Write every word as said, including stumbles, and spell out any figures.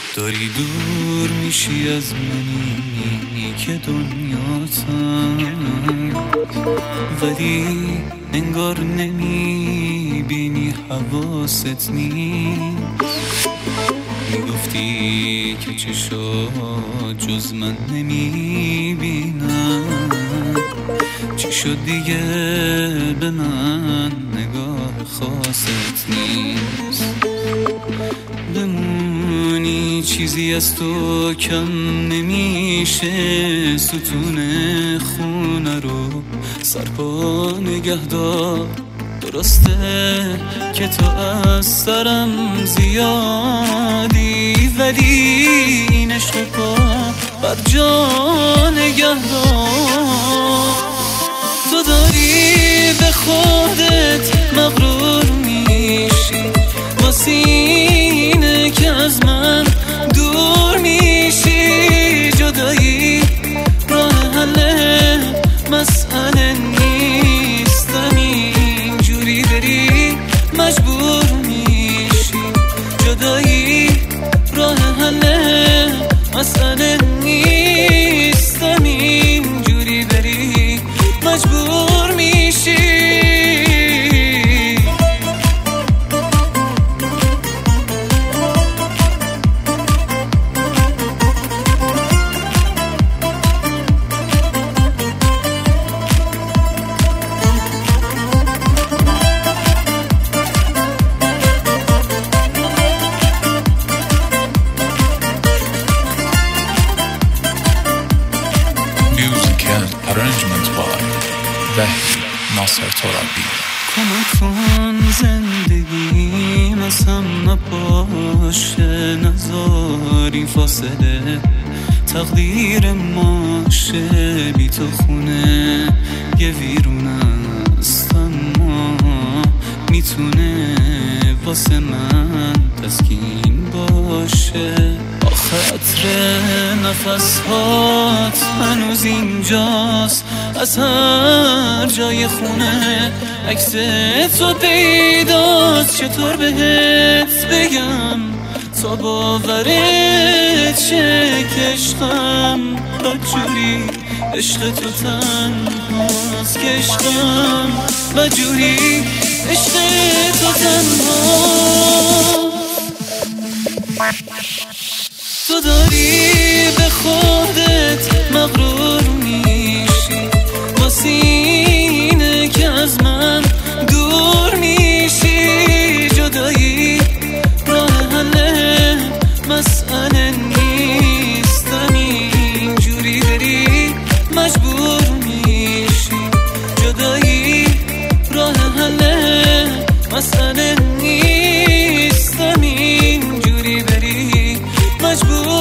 داری دور میشی از منی که دنیاتم، ولی انگار نمیبینی حواست نیست. میگفتی که چشات جز من نمیبینن، چی شد دیگه به من نگاه خاصت نیست. بمونی چیزی از تو کم نمیشه، ستون خونه رو سرپا نگه دار. درسته که تو از سرم زیادی، ولی این عشق پا بر جا نگه دار. تو داری به خودت مغرور میشی، واسه اینه که از من دور میشی. جدایی راه حل مسئله نیستم، اینجوری بری مجبور میشی. جدایی راه حل مسئله نیستم، اینجوری بری مجبور میشی. Arrangement by وحید ناصر ترابی. کمک کن زندگیم از هم نپاشه، نذاری فاصله تقدیر ماشه. بی تو خونه یه ویرون است، اما میتونه واسه من تسکین باشه. خاطر نفس هات هنوز اینجاست، از هر جای خونه عکس تو پیداست. چطور بهت بگم تا باورت شه که عشقم بدجوری، عشق تو تنهاست که عشقم بدجوری، عشق تو تنهاست. تو داری به خودت مغرور میشی، واسه اینه که از من دور میشی. جدایی راه حل مسئله نیستم، اینجوری بری مجبور میشی. جدایی راه حل مسئله نیستم، اینجوری بری مجبور